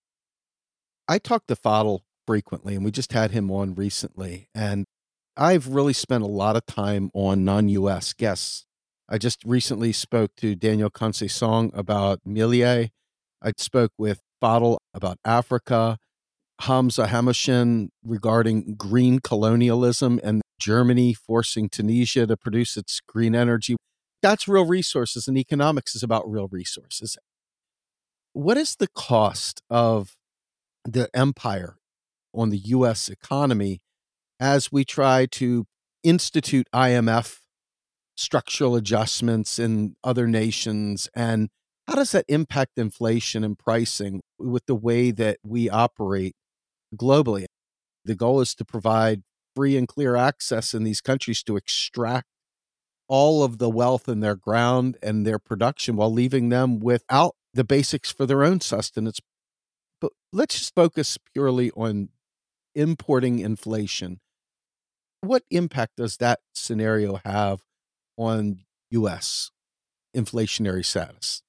I talk to Fadl frequently, and we just had him on recently. And I've really spent a lot of time on non-U S guests. I just recently spoke to Daniel Conceição about Milei. I spoke with Fadl about Africa, Hamza Hamouchene regarding green colonialism and Germany forcing Tunisia to produce its green energy. That's real resources, and economics is about real resources. What is the cost of the empire on the U S economy as we try to institute I M F structural adjustments in other nations? And how does that impact inflation and pricing with the way that we operate globally? The goal is to provide free and clear access in these countries to extract all of the wealth in their ground and their production while leaving them without the basics for their own sustenance. But let's just focus purely on importing inflation. What impact does that scenario have on U S inflationary status?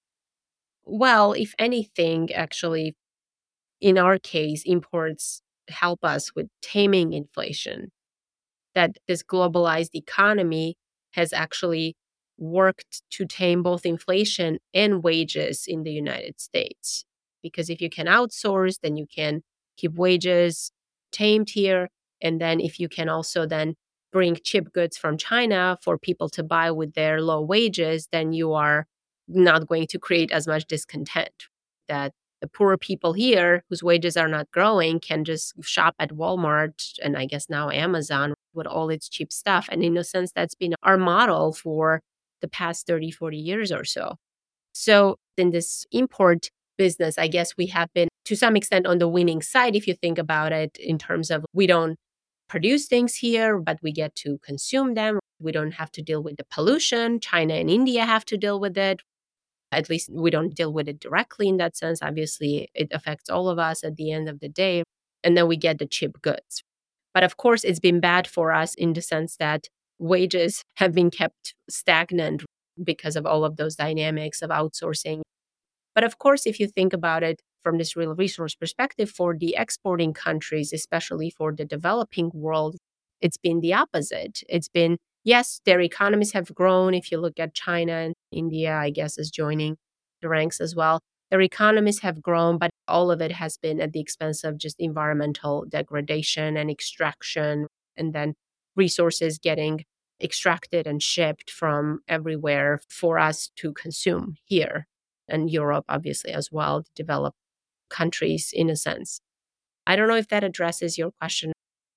Well, if anything, actually, in our case, imports help us with taming inflation. That this globalized economy has actually worked to tame both inflation and wages in the United States. Because if you can outsource, then you can keep wages tamed here. And then if you can also then bring cheap goods from China for people to buy with their low wages, then you are not going to create as much discontent. That the poorer people here whose wages are not growing can just shop at Walmart and I guess now Amazon with all its cheap stuff. And in a sense, that's been our model for the past thirty, forty years or so. So in this import business, I guess we have been to some extent on the winning side, if you think about it, in terms of we don't produce things here, but we get to consume them. We don't have to deal with the pollution. China and India have to deal with it. At least we don't deal with it directly in that sense. Obviously, it affects all of us at the end of the day. And then we get the cheap goods. But of course, it's been bad for us in the sense that wages have been kept stagnant because of all of those dynamics of outsourcing. But of course, if you think about it from this real resource perspective, for the exporting countries, especially for the developing world, it's been the opposite. It's been, yes, their economies have grown. If you look at China and India, I guess, is joining the ranks as well. Their economies have grown, but all of it has been at the expense of just environmental degradation and extraction, and then resources getting extracted and shipped from everywhere for us to consume here. And Europe, obviously, as well, to develop countries in a sense. I don't know if that addresses your question.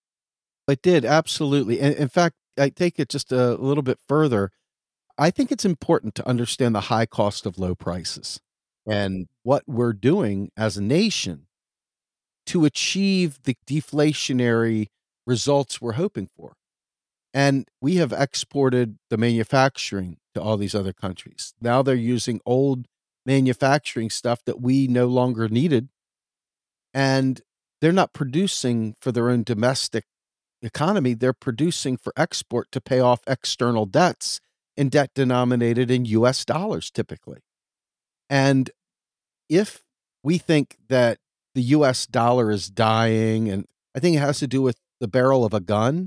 It did, absolutely. And in fact, I take it just a little bit further. I think it's important to understand the high cost of low prices and what we're doing as a nation to achieve the deflationary results we're hoping for. And we have exported the manufacturing to all these other countries. Now they're using old manufacturing stuff that we no longer needed, and they're not producing for their own domestic economy. They're producing for export to pay off external debts and debt denominated in U S dollars typically. And if we think that the U S dollar is dying, and I think it has to do with the barrel of a gun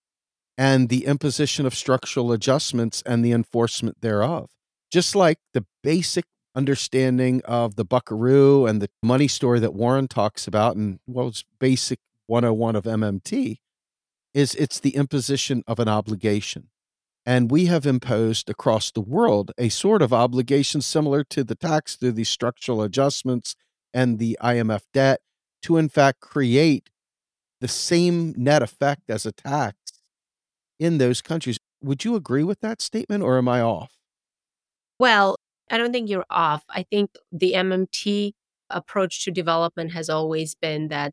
and the imposition of structural adjustments and the enforcement thereof, just like the basic understanding of the buckaroo and the money story that Warren talks about, and what was basic one oh one of M M T, is it's the imposition of an obligation. And we have imposed across the world a sort of obligation similar to the tax through these structural adjustments and the I M F debt to, in fact, create the same net effect as a tax in those countries. Would you agree with that statement, or am I off? Well, I don't think you're off. I think the M M T approach to development has always been that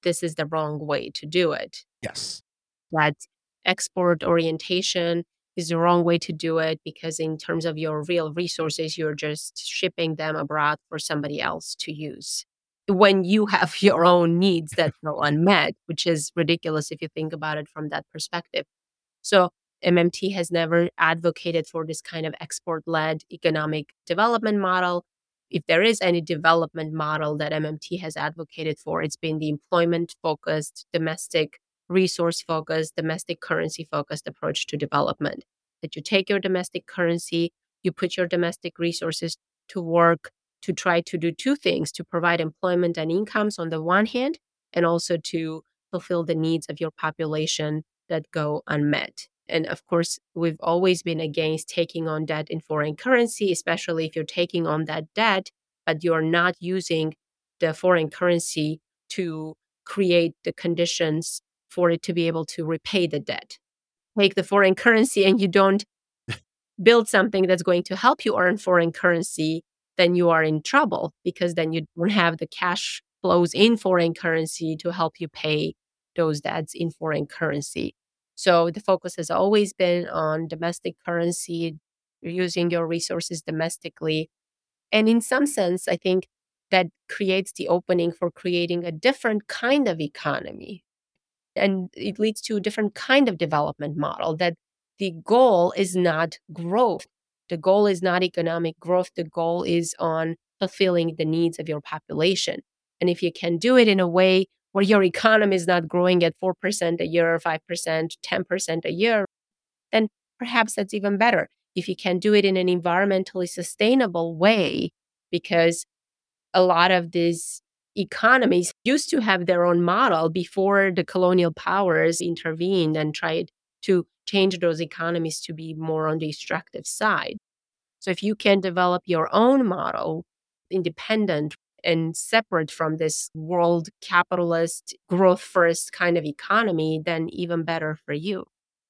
this is the wrong way to do it. Yes. That export orientation is the wrong way to do it because in terms of your real resources, you're just shipping them abroad for somebody else to use when you have your own needs that go unmet, which is ridiculous if you think about it from that perspective. So M M T has never advocated for this kind of export-led economic development model. If there is any development model that M M T has advocated for, it's been the employment-focused, domestic resource-focused, domestic currency-focused approach to development. That you take your domestic currency, you put your domestic resources to work to try to do two things, to provide employment and incomes on the one hand, and also to fulfill the needs of your population that go unmet. And of course, we've always been against taking on debt in foreign currency, especially if you're taking on that debt, but you're not using the foreign currency to create the conditions for it to be able to repay the debt. Take the foreign currency and you don't build something that's going to help you earn foreign currency, then you are in trouble because then you don't have the cash flows in foreign currency to help you pay those debts in foreign currency. So the focus has always been on domestic currency, using your resources domestically. And in some sense, I think that creates the opening for creating a different kind of economy. And it leads to a different kind of development model, that the goal is not growth. The goal is not economic growth. The goal is on fulfilling the needs of your population. And if you can do it in a way where your economy is not growing at four percent a year, five percent, ten percent a year, then perhaps that's even better. If you can do it in an environmentally sustainable way, because a lot of these economies used to have their own model before the colonial powers intervened and tried to change those economies to be more on the extractive side. So if you can develop your own model, independent and separate from this world capitalist growth first kind of economy, then even better for you.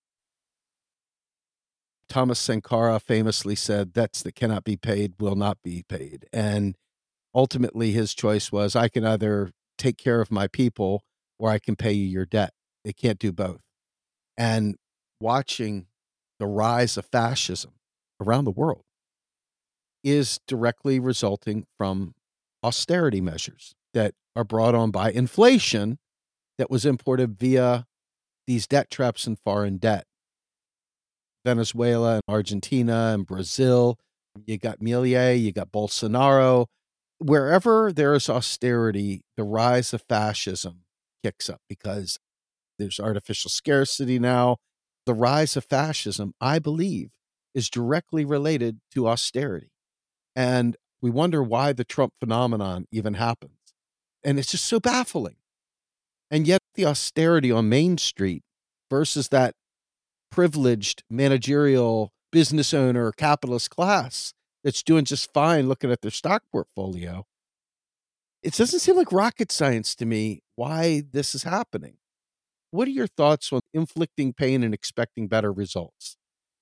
Thomas Sankara famously said, debts that cannot be paid will not be paid. And ultimately his choice was, I can either take care of my people or I can pay you your debt. They can't do both. And watching the rise of fascism around the world is directly resulting from austerity measures that are brought on by inflation that was imported via these debt traps and foreign debt. Venezuela and Argentina and Brazil, you got Milei, you got Bolsonaro. Wherever there is austerity, the rise of fascism kicks up because there's artificial scarcity now. The rise of fascism, I believe, is directly related to austerity. And we wonder why the Trump phenomenon even happens. And it's just so baffling. And yet the austerity on Main Street versus that privileged managerial business owner capitalist class that's doing just fine looking at their stock portfolio, it doesn't seem like rocket science to me why this is happening. What are your thoughts on inflicting pain and expecting better results?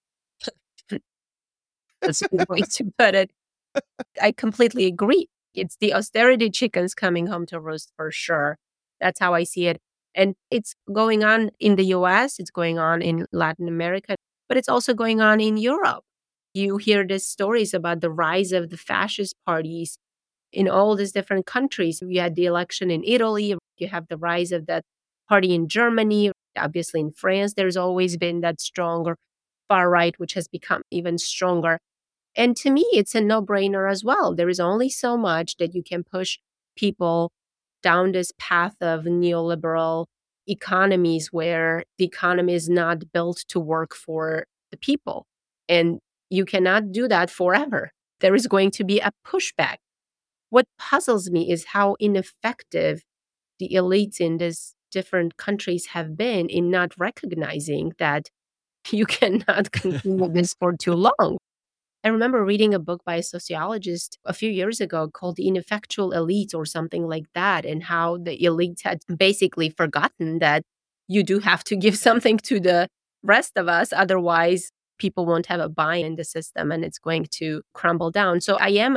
That's a good way to put it. I completely agree. It's the austerity chickens coming home to roost for sure. That's how I see it. And it's going on in the U S, it's going on in Latin America, but it's also going on in Europe. You hear these stories about the rise of the fascist parties in all these different countries. You had the election in Italy, you have the rise of that party in Germany. Obviously in France, there's always been that stronger far right, which has become even stronger. And to me, it's a no-brainer as well. There is only so much that you can push people down this path of neoliberal economies where the economy is not built to work for the people. And you cannot do that forever. There is going to be a pushback. What puzzles me is how ineffective the elites in these different countries have been in not recognizing that you cannot continue this for too long. I remember reading a book by a sociologist a few years ago called The Ineffectual Elite or something like that, and how the elites had basically forgotten that you do have to give something to the rest of us. Otherwise, people won't have a buy in the system and it's going to crumble down. So I am an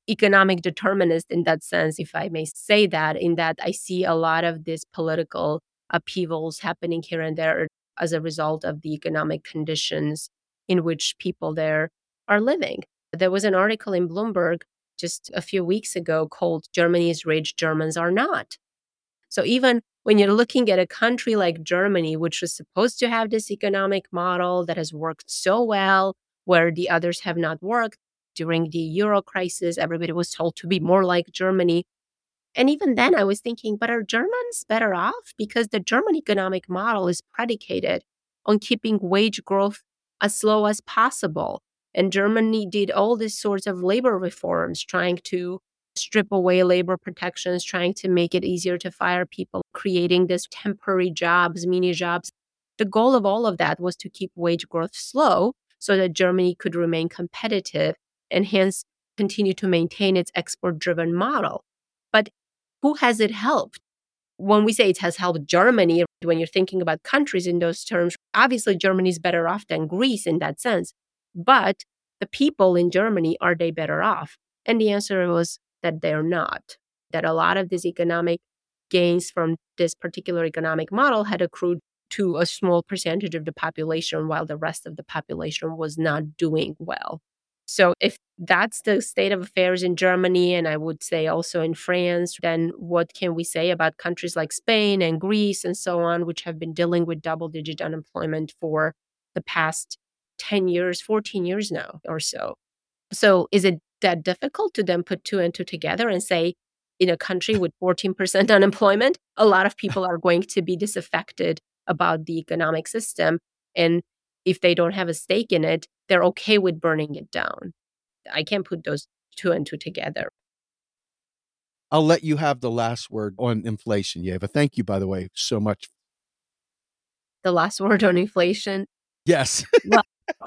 economic determinist in that sense, if I may say that, in that I see a lot of these political upheavals happening here and there as a result of the economic conditions in which people there are living. There was an article in Bloomberg just a few weeks ago called "Germany is Rich, Germans Are Not." So even when you're looking at a country like Germany, which was supposed to have this economic model that has worked so well, where the others have not worked, during the Euro crisis, everybody was told to be more like Germany. And even then I was thinking, but are Germans better off? Because the German economic model is predicated on keeping wage growth as slow as possible. And Germany did all these sorts of labor reforms, trying to strip away labor protections, trying to make it easier to fire people, creating these temporary jobs, mini jobs. The goal of all of that was to keep wage growth slow so that Germany could remain competitive and hence continue to maintain its export-driven model. But who has it helped? When we say it has helped Germany, when you're thinking about countries in those terms, obviously Germany is better off than Greece in that sense. But the people in Germany, are they better off? And the answer was that they're not. That a lot of these economic gains from this particular economic model had accrued to a small percentage of the population, while the rest of the population was not doing well. So if that's the state of affairs in Germany, and I would say also in France, then what can we say about countries like Spain and Greece and so on, which have been dealing with double-digit unemployment for the past ten years, fourteen years now or so? So is it that difficult to then put two and two together and say, in a country with fourteen percent unemployment, a lot of people are going to be disaffected about the economic system. And if they don't have a stake in it, they're okay with burning it down. I can't put those two and two together. I'll let you have the last word on inflation, Yeva. Thank you, by the way, so much. The last word on inflation? Yes. Well,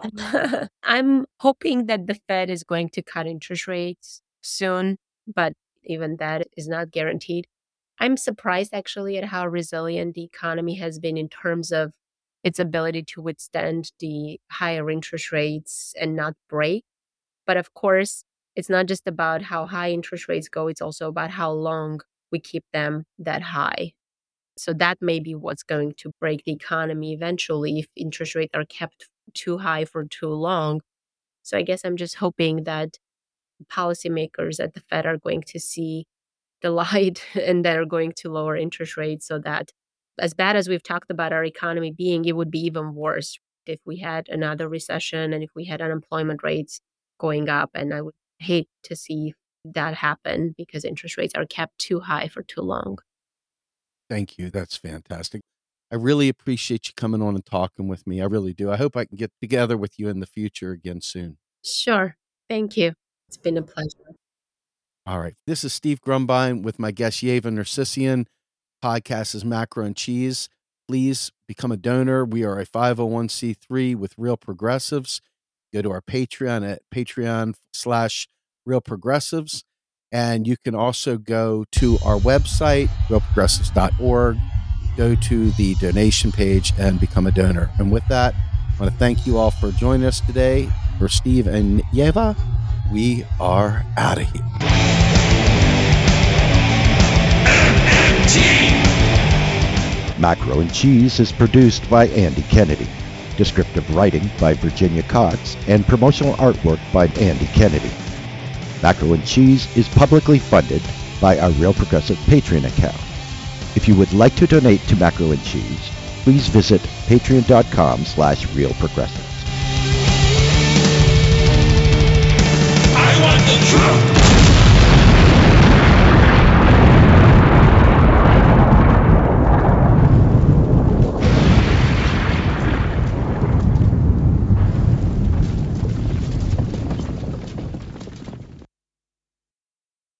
I'm hoping that the Fed is going to cut interest rates soon, but even that is not guaranteed. I'm surprised actually at how resilient the economy has been in terms of its ability to withstand the higher interest rates and not break. But of course, it's not just about how high interest rates go, it's also about how long we keep them that high. So that may be what's going to break the economy eventually if interest rates are kept too high for too long. So I guess I'm just hoping that policymakers at the Fed are going to see the light and they're going to lower interest rates so that, as bad as we've talked about our economy being, it would be even worse if we had another recession and if we had unemployment rates going up. And I would hate to see that happen because interest rates are kept too high for too long. Thank you. That's fantastic. I really appreciate you coming on and talking with me. I really do. I hope I can get together with you in the future again soon. Sure. Thank you. It's been a pleasure. All right. This is Steve Grumbine with my guest, Yeva Nersessian. Podcast is Macro and Cheese. Please become a donor. We are a five oh one c three with Real Progressives. Go to our Patreon at Patreon slash Real Progressives. And you can also go to our website, real progressives dot org. Go to the donation page and become a donor. And with that, I want to thank you all for joining us today. For Steve and Yeva, we are out of here. M M T. Macro and Cheese is produced by Andy Kennedy. Descriptive writing by Virginia Cox and promotional artwork by Andy Kennedy. Macro and Cheese is publicly funded by our Real Progressive Patreon account. If you would like to donate to Macro and Cheese, please visit patreon.com slash realprogressives. I want the truth.